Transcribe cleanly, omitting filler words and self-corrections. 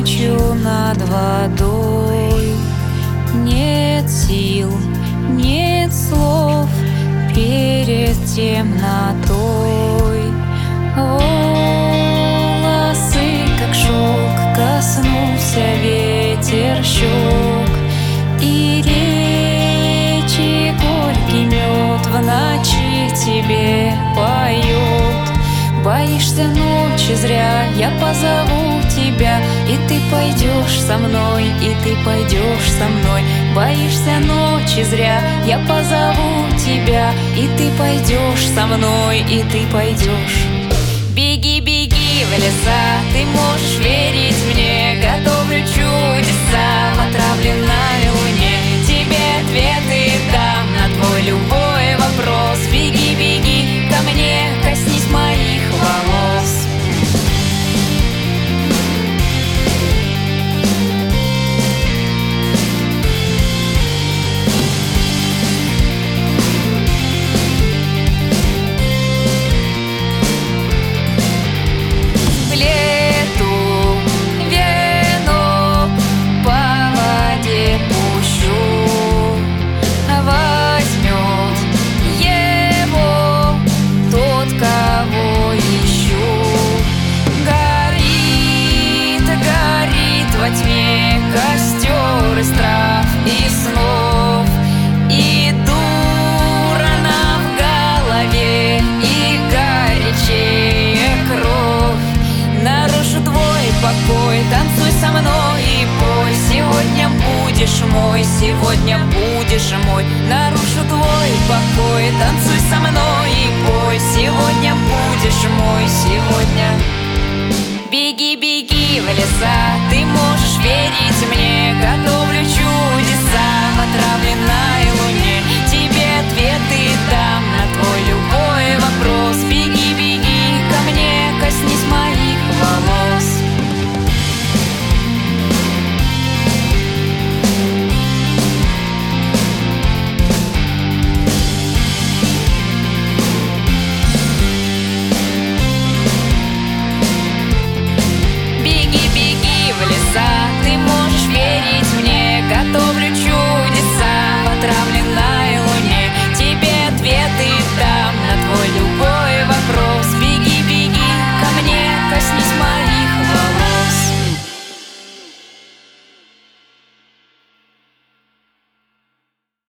кричу над водой. Нет сил, нет слов перед темнотой. Волосы, как шелк, коснулся ветер щек, и речи горький мед в ночи тебе поет. Боишься ночи зря, я позову тебя, и ты пойдешь со мной, и ты пойдешь со мной. Боишься ночи зря, я позову тебя, и ты пойдешь со мной, и ты пойдешь. Беги, беги в леса, ты можешь верить мне, готовлю чудеса в отравленной луне. Тебе ответы дам на твой любой вопрос. Беги, беги ко мне, коснись моих волос. Во тьме костер из трав и снов, и дурно в голове, и горячее кровь. Нарушу твой покой, танцуй со мной и пой. Сегодня будешь мой, сегодня будешь мой. Нарушу твой покой, танцуй со мной и пой. Сегодня будешь мой, сегодня. Беги, беги в леса, ты можешь верить мне, готовлю